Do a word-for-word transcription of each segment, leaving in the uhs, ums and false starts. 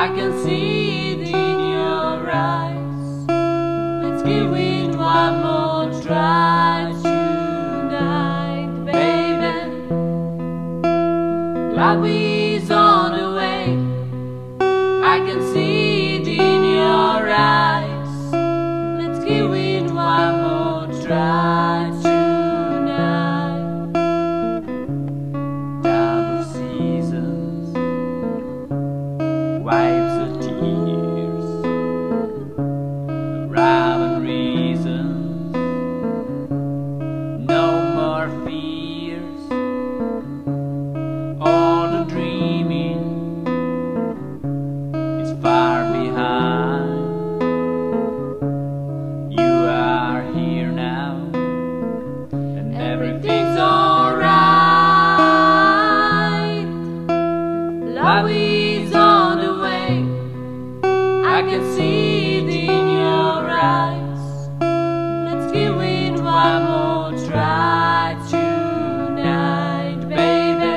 I can see it in your eyes. Let's give it one more try tonight, baby. Love is on the way. I can see it in your eyes. Let's give it one more try tonight. Double seasons, wipes of tears, rhyme reasons, no more fears. All the dreaming is far behind. You are here now, and everything's alright. Love is on the way. I can see it in your eyes. Let's give it one more try tonight, baby.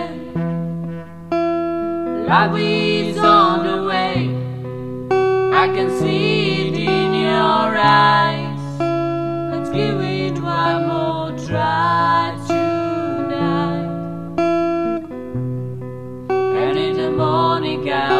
Love is on the way. I can see it in your eyes. Let's give it one more try tonight. And in the morning I